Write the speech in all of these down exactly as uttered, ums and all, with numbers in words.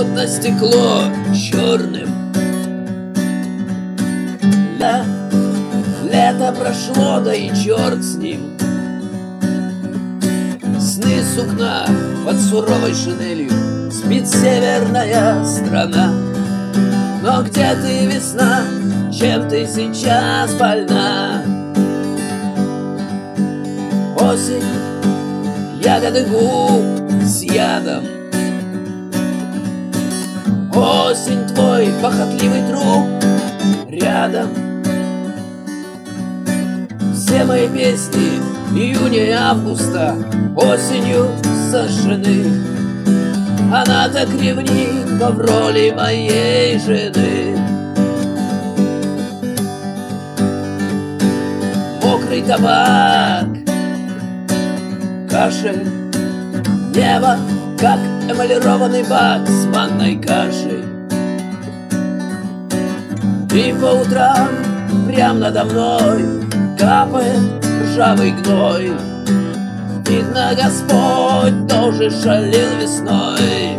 смотрят на стекло черным. Ля, лето прошло, да и черт с ним. Сны сукна под суровой шинелью спит северная страна. Но где ты, весна, чем ты сейчас больна? Осень, ягоды губ с ядом. Осень, твой похотливый друг рядом. Все мои песни июня и августа осенью сожжены. Она так ревнит в роли моей жены. Мокрый табак, кашель, небо, как эмалированный бак с манной кашей. И по утрам прям надо мной капает ржавый гной. Видно, Господь тоже шалил весной.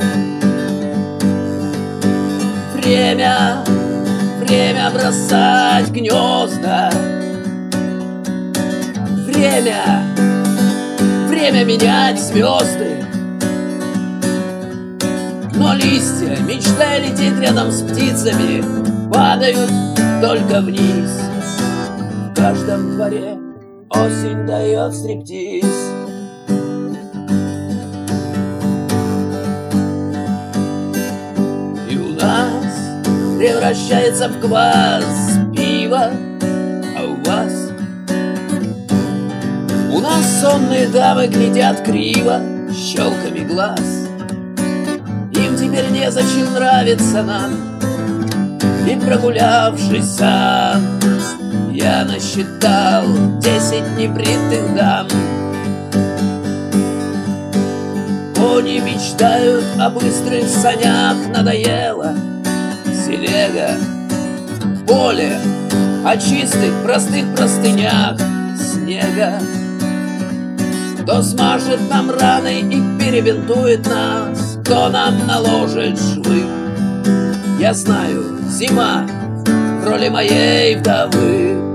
Время, время бросать гнезда. Время, время менять звезды. Но листья, мечтая лететь рядом с птицами, падают только вниз. В каждом дворе осень дает стриптиз. И у нас превращается в квас пиво, а у вас? У нас сонные дамы глядят криво щелками глаз. Им теперь незачем нравиться нам. И прогулявшись сам, я насчитал десять небритых дам. Они мечтают о быстрых санях, надоело телега. Поле о чистых простых простынях снега. Кто смажет нам раны и перебинтует нас, кто нам наложит швы. Я знаю, зима в роли моей вдовы.